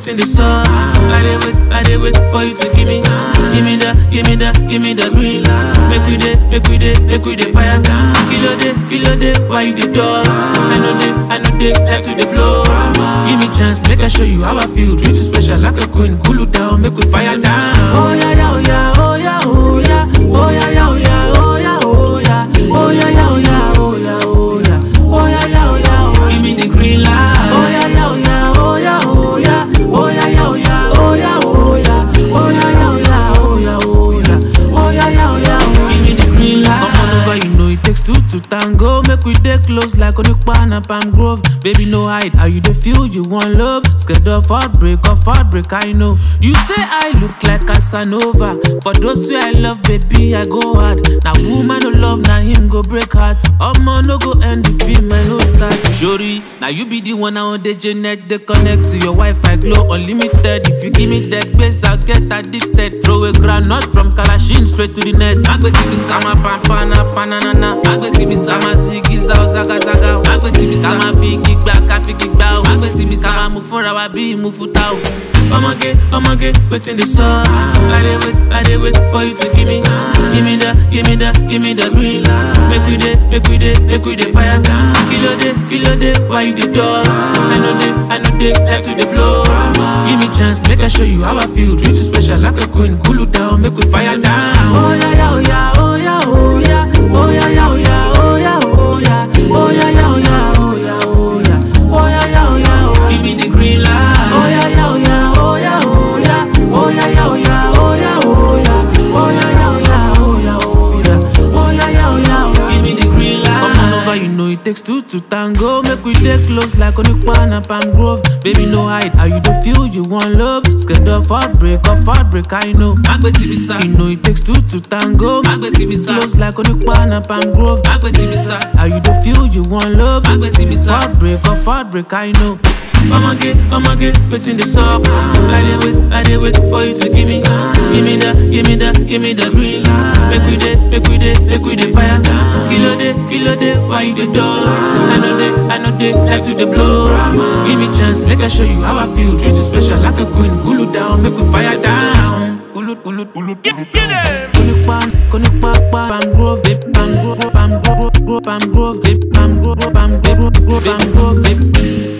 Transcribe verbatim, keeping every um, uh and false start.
waiting the sun. I dey wait, I dey wait for you to give me, give me the, give me the, give me the green light. Make we dey, make we dey, make we dey fire down. Kilo day, kilo day, why you dey dull? I know they, I know they like to dey blow. Give me chance, make I show you how I feel. Treat you special like a queen, cool you down, make we fire down. Oh yeah, yeah, oh yeah, oh yeah, oh yeah, oh yeah, yeah, oh yeah, oh yeah, oh yeah, oh yeah, yeah, oh yeah, oh yeah, oh yeah, oh yeah, yeah, oh yeah. Give me the green light. Oh yeah, yeah, oh yeah, oh yeah, oh yeah, oh yeah, yeah, oh yeah, oh yeah, oh yeah, oh yeah, yeah, oh yeah, oh yeah, oh yeah, oh yeah, yeah, oh yeah. Give me the green light. Come on over, you know it takes two to tango. Make we dey close like Onukpa and Palm Grove. Baby, no hide, how you dey feel? You want love? Scared of heartbreak, of heartbreak, I know. You say I look like Casanova. For those who I love, baby, I go hard. Now woman no love, now him go break heart. Omo no go end the film, I no start. Shori, now you be the one on the Janet. They connect to your Wi-Fi, glow unlimited. If you give me that base, I'll get addicted. Throw a granite from Kalashin straight to the net. Agbeti bisama pampana panana. Agbeti bisama sigiza ozaga zaga. Agbeti bisama figi gbaka figi gbao. Agbeti bisama mufura wabi mufutao. Omage, omage, waiting the sun. I dey wait, I dey wait for you to give me, give me the, give me the, give me the green light. Make we dey, make we dey, make we dey fire down. Kilo day, kilo day, why you dey dull? I know they, I know they like to dey blow. Give me chance, make I show you how I feel. Treat you special like a queen, cool you down, make we fire down. Oh yeah, yeah, oh yeah, oh yeah, oh yeah, oh yeah, yeah, oh yeah, oh yeah, oh yeah, oh yeah, yeah, oh yeah, oh yeah, oh yeah, oh yeah, yeah, oh yeah. Give me the green light. Oh yeah, yeah, oh yeah, oh yeah, oh yeah, oh yeah, yeah, oh yeah, oh yeah, oh yeah, oh yeah, yeah, oh yeah, oh yeah, oh yeah, oh yeah, yeah, oh yeah. Give me the green light. Come on over, you know it takes two to tango. Make we dey close like Onukpa and Palm Grove. Baby, no hide, how you dey feel? You want love? Scared of heartbreak, of heartbreak, I know. Agbeti bisa, you know it takes two to tango. Agbeti bisa, close like Onukpa and Palm Grove. Agbeti bisa, how you dey feel? You want love? Agbeti bisa, heartbreak, of heartbreak, I know. Omage, omage, waiting the sub. I dey wait, I dey wait for you to give me, give me the, give me the, give me the green light. Make we dey, make we dey, make we dey fire down. Kilo day, kilo day, why you dey dull? I know they, I know they like to dey blow. Give me chance, make I show you how I feel. Treat you special like a queen, cool you down, make we fire down. Ulut, ulut, ulut, get it. Konukpa, konukpa, Palm Grove, Palm Grove, Palm Grove, Palm Grove, Palm Grove, Palm Grove, Palm Grove, Palm Grove.